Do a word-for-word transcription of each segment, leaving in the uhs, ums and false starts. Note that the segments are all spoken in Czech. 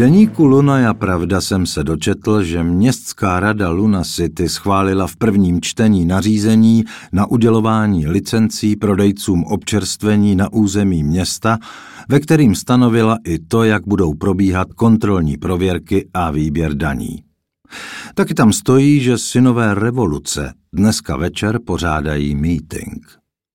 deníku Lunaja Pravda jsem se dočetl, že městská rada Luna City schválila v prvním čtení nařízení na udělování licencí prodejcům občerstvení na území města, ve kterým stanovila i to, jak budou probíhat kontrolní prověrky a výběr daní. Taky tam stojí, že synové revoluce dneska večer pořádají meeting.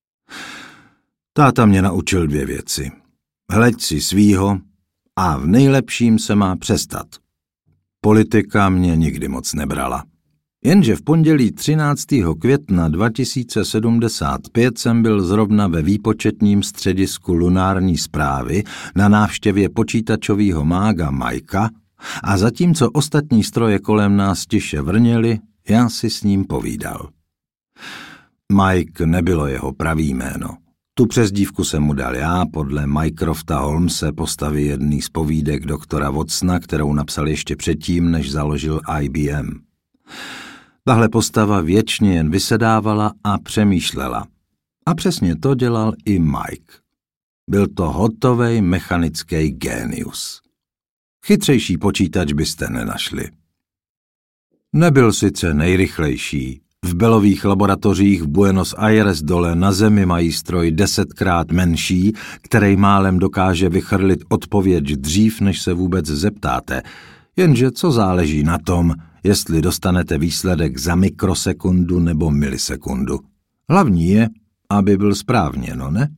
Táta mě naučil dvě věci. Hleď si svýho a v nejlepším se má přestat. Politika mě nikdy moc nebrala. Jenže v pondělí třináctého května dva tisíce sedmdesát pět jsem byl zrovna ve výpočetním středisku lunární správy na návštěvě počítačového mága Mikea a zatímco ostatní stroje kolem nás tiše vrněly, já si s ním povídal. Mike nebylo jeho pravý jméno. Tu přezdívku jsem mu dal já podle Mycrofta Holmese, postavy jedný z povídek doktora Watsona, kterou napsal ještě předtím, než založil I B M. Tahle postava věčně jen vysedávala a přemýšlela. A přesně to dělal i Mike. Byl to hotovej mechanický génius. Chytřejší počítač byste nenašli. Nebyl sice nejrychlejší. V Bellových laboratořích v Buenos Aires dole na zemi mají stroj desetkrát menší, který málem dokáže vychrlit odpověď dřív, než se vůbec zeptáte. Jenže co záleží na tom, jestli dostanete výsledek za mikrosekundu nebo milisekundu. Hlavní je, aby byl správně, no ne?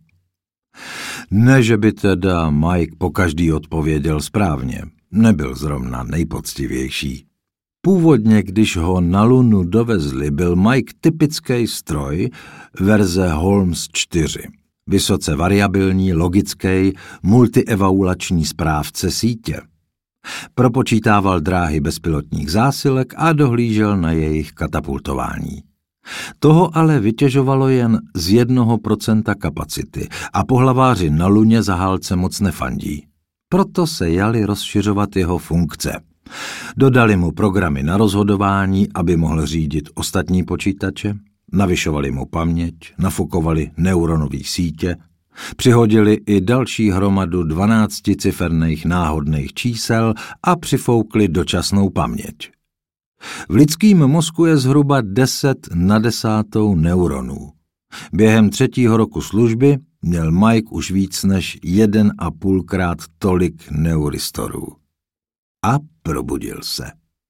Ne, že by teda Mike pokaždý odpověděl správně. Nebyl zrovna nejpoctivější. Původně, když ho na Lunu dovezli, byl Mike typický stroj verze Holmes čtyři. Vysoce variabilní, logický, multievaluační správce sítě. Propočítával dráhy bezpilotních zásilek a dohlížel na jejich katapultování. Toho ale vytěžovalo jen z jednoho procenta kapacity a pohlaváři na Luně za hálce moc nefandí. Proto se jali rozšiřovat jeho funkce. Dodali mu programy na rozhodování, aby mohl řídit ostatní počítače, navyšovali mu paměť, nafukovali neuronové sítě, přihodili i další hromadu dvanácticiferných náhodných čísel a přifoukli dočasnou paměť. V lidském mozku je zhruba deset na desátou neuronů. Během třetího roku služby měl Mike už víc než jeden a půlkrát tolik neuristorů. A probudil se.